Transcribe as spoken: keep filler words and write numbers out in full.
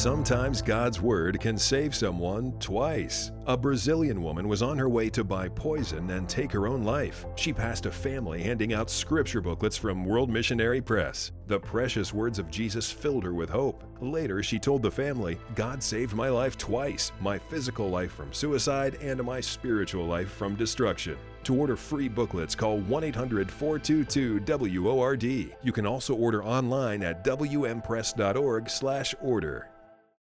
Sometimes God's Word can save someone twice. A Brazilian woman was on her way to buy poison and take her own life. She passed a family handing out scripture booklets from World Missionary Press. The precious words of Jesus filled her with hope. Later, she told the family, "God saved my life twice, my physical life from suicide and my spiritual life from destruction." To order free booklets, call one eight hundred, four two two, W O R D. You can also order online at W M press dot org slash order.